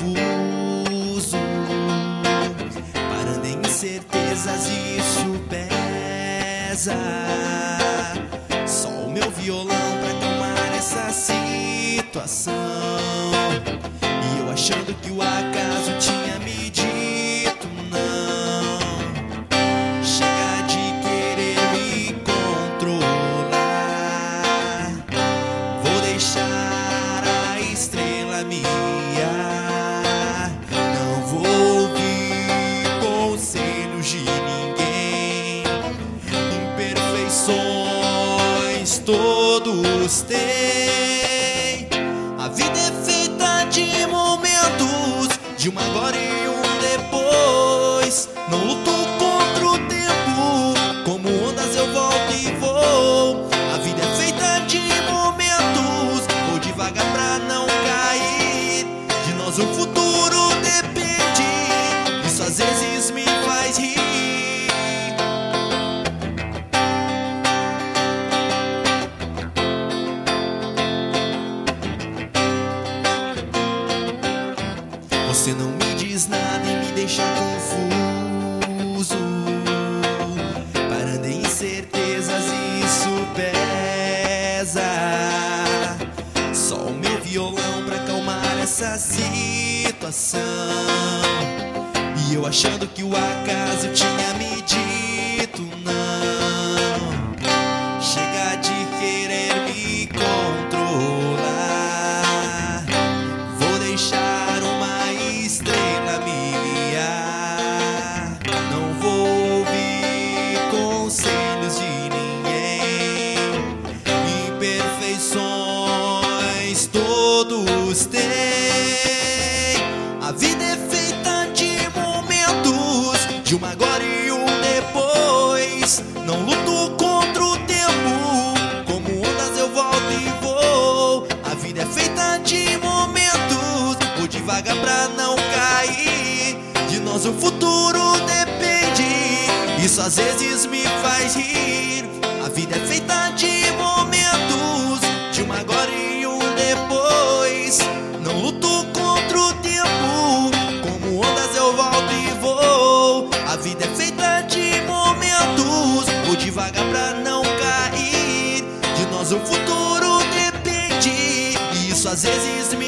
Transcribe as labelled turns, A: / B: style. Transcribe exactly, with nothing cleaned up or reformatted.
A: confuso, parando em incertezas, isso pesa. Só o meu violão pra acalmar essa situação, e eu achando que o acaso tinha me dito não. Chega de querer me controlar, vou deixar a estrela me guiar. Não vou ouvir conselhos de ninguém, imperfeições todos têm. A vida é feita de momentos, de um agora e um depois. Não luto contra o tempo, como ondas eu volto e vou. A vida é feita de momentos, vou devagar pra não cair. De nós o futuro depende, isso às vezes me faz rir. Você não me diz nada e me deixa confuso, parando em incertezas, isso pesa. Só o meu violão pra acalmar essa situação, e eu achando que o acaso tinha me dito não. Chega de querer me controlar, vou deixar uma estrela me guiar. Não vou ouvir conselhos de ninguém, imperfeições todos têm. A vida é feita de momentos, de um agora e um depois. Não luto contra o tempo, como ondas eu volto e vou. A vida é feita de momentos, vou devagar pra não cair. De nós o futuro depende, isso às vezes me faz rir. A vida é feita de momentos, de um agora e um depois. Não luto contra o tempo, como ondas eu volto e vou. A vida é feita de momentos, vou devagar pra não cair. De nós o futuro depende, isso às vezes me